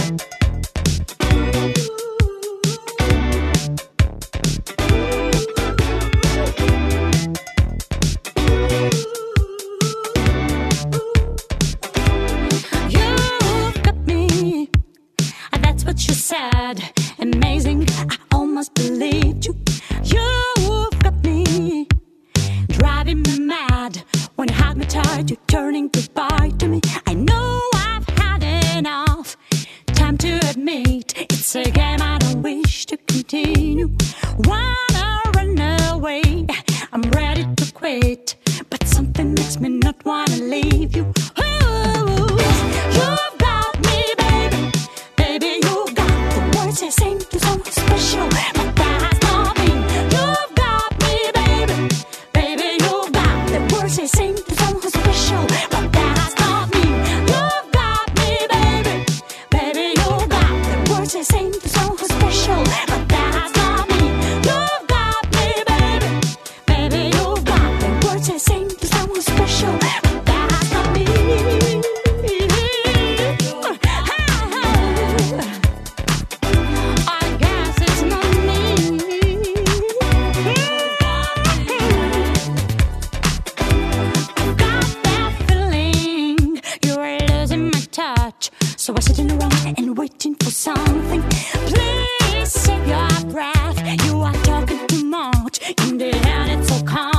Amazing, I almost believed you. You've got me, driving me mad. When you hug me tight, you're turning goodbye to me. I know I've had enough. Time to admit, it's a game I don't wish to continue. Wanna run away, I'm ready to quit, but something makes me not wanna leave you. Ooh, you've got me, baby. Baby, you've got the words I sing to someone special, but that's not me. You've got me, baby. Baby, you've got the words I sing to someone special, but that's not me. You've got me, baby. Baby, you've got the words I sing to someone special, but that's not me. You've got me, baby. Baby, you've got the words I sing to someone special, but that's not me. I guess it's not me. I've got that feeling you were losing my touch, so I was sitting around and waiting for something. Please save your breath. You are talking too much. In the end, it's so calm.